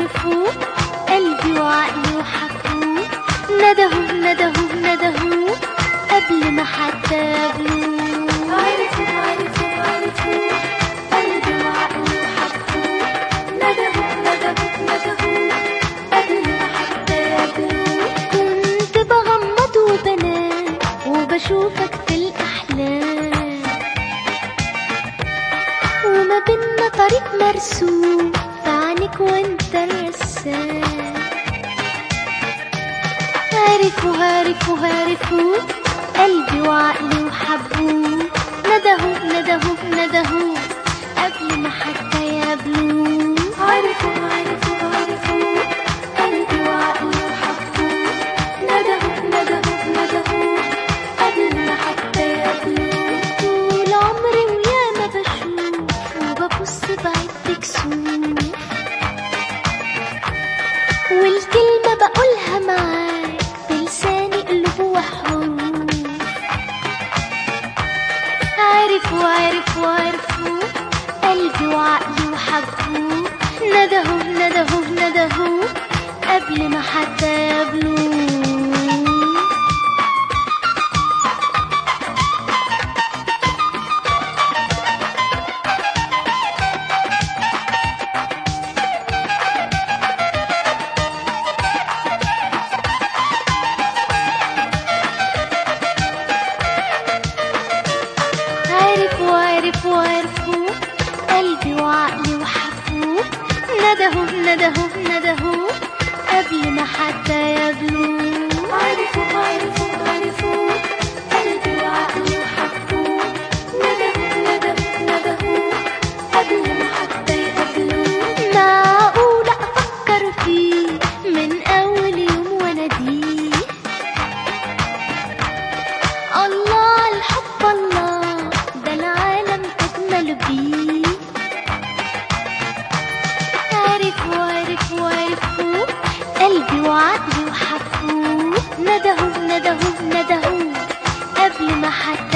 عرفوا قلبي وعقلي وحبوه، ندهوا ندهوا ندهوا قبل ما حتى يقابلوه. عرفوا عرفوا عرفوا قلبي وعقلي وحبوه، ندهوا ندهوا ندهوا قبل ما حتى يقابلوه. كنت بغمض وبنام وبشوفك في الأحلام، وما بينا طريق مرسوم في عينيك وانت الرسام. عرفوا عرفوا عرفوا قلبي وعقلي وحبوه، ندهوا ندهوا ندهوا قبل ما حتى يقابلوه. عرفوا عرفوا عرفوا قلبي وعقلي وحبوه، ندهوا ندهوا ندهوا قبل ما حتى يقابلوه. طول عمري وياما بشوف وببص بعد كسوف، والكلمة بقولها معاك بلساني قلوب وحروف. عرفوا عرفوا عرفوا قلبي وعقلي وحبوه، ندهوا ندهوا ندهوا قبل ما حتى يقابلوه. عرفوا عرفوا عرفوا قلبي وعقلي وحبوه، ندهوا ندهوا ندهوا قبل ما حتى يقابلوه. عرفوا عرفوا عرفوا قلبي وعقلي وحبوه، ندهوا ندهوا ندهوا قبل ما حتى يقابلوه. معقولة أفكر فيه من أول يوم وأناديه، الله الحب الله ده العالم أجمل بيه. عرفوا عرفوا عرفوا قلبي وعقلي وحبوه، ندهوا ندهوا ندهوا قبل ما حتى